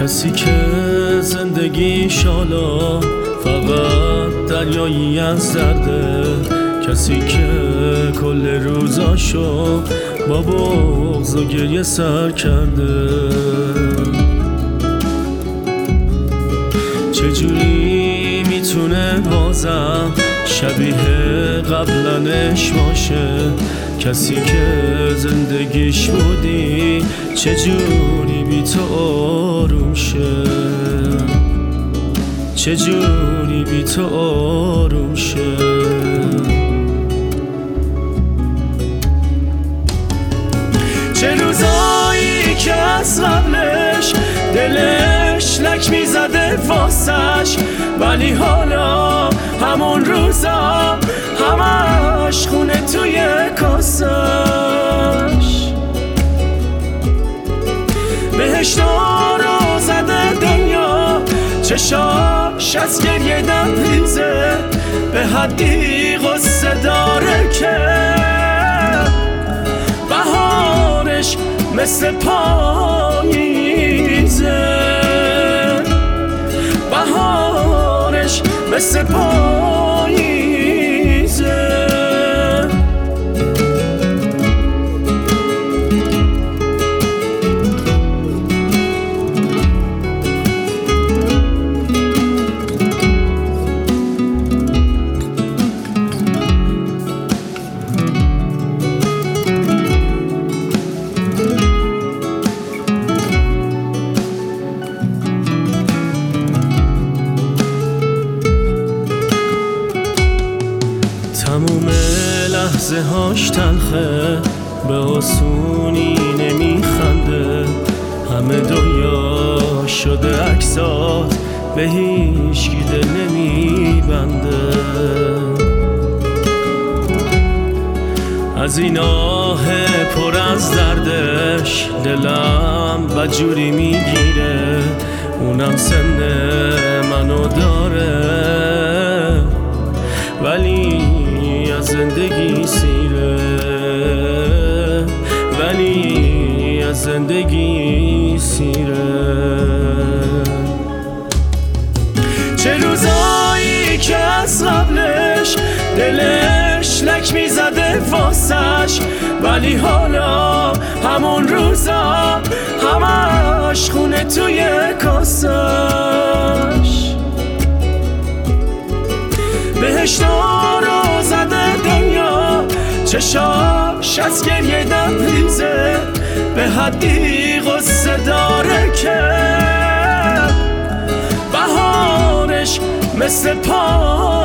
کسی که زندگیش حالا فقط دریایی از درده، کسی که کل روزاشو با بغض و گریه سر کرده. چجوری میتونه بازم شبیه قبلنش باشه؟ کسی که زندگیش بودی چجوری بی تو آروم شه؟ چجوری بی تو آروم شه؟ چه روزایی که از قبلش دلش لک میزده واسش، ولی حالا همون روزا همش خونه توی کاسش. بهش دارو زده دنیا، چشاش از گریه دم ریزه، به حدی غصه داره که بهارش مثل پاییزه، بهارش مثل پاییزه. تموم لحظه هاش تلخه، به آسونی نمیخنده، همه دنیا شده عکسات، به هیچکی دل نمیبنده. از این آه پر از دردش دلم بدجوری میگیره، اونم سن منو داره ولی از زندگی سیره، ولی از زندگی سیره. چه روزایی که از قبلش دلش لک میزده واسش، ولی حالا همون روزا همش خونه توی کاسش. بهش دارو زده دنیا، چشاش از گریه دم ریزه، به حدی غصه داره که بهارش مثل